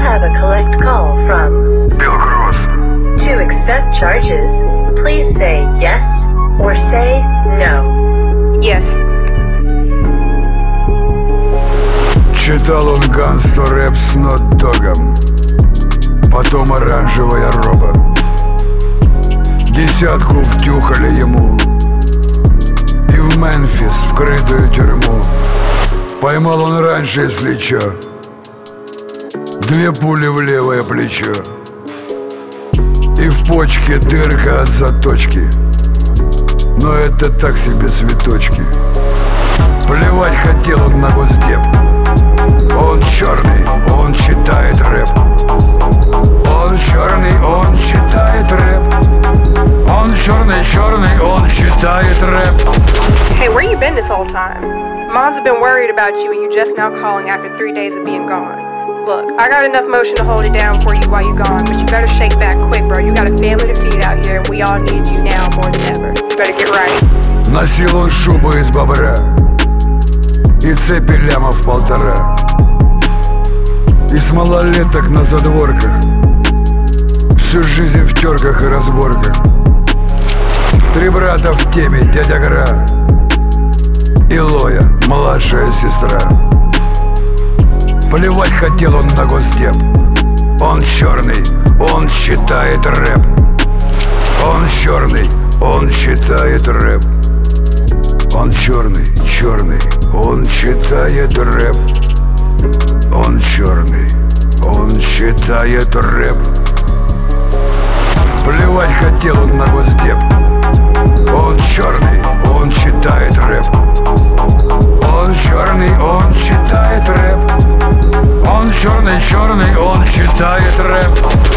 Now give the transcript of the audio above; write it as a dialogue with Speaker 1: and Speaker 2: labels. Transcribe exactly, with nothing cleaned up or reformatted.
Speaker 1: have a collect call from
Speaker 2: Bill Cross.
Speaker 1: To accept charges, please say yes or say no.
Speaker 3: Yes.
Speaker 2: Читал он гангсту рэп с нот-догом, потом оранжевая роба. Десятку втюхали ему и в Мемфис, в крытую тюрьму. Поймал он раньше, если чё, две пули в левое плечо, и в почке дырка от заточки. Но это так себе цветочки. Плевать хотел он на госдеп. Он черный, он читает рэп. Он черный, он читает рэп. Он черный, черный, он читает рэп.
Speaker 3: Hey, where you been this whole time? Moms have been worried about you and you just now calling after three days of being gone. Look, I got enough motion to hold it down for you while you're gone, but you better shake back quick, bro. You got a family to feed out here and we all need you now more than ever. You better get right.
Speaker 2: Носил он шубу из бобра и цепи лямов полтора, и с малолеток на задворках, всю жизнь в терках и разборках. Три брата в теме, дядя Гра и Лоя, младшая сестра. Плевать хотел он на госдеп. Он черный, он читает рэп. Он черный, он читает рэп. Он черный, черный, он читает рэп. Он черный, он читает рэп. Плевать хотел он на госдеп. Он черный, он читает рэп. Он черный, он читает рэп. Он черный, черный, он читает рэп.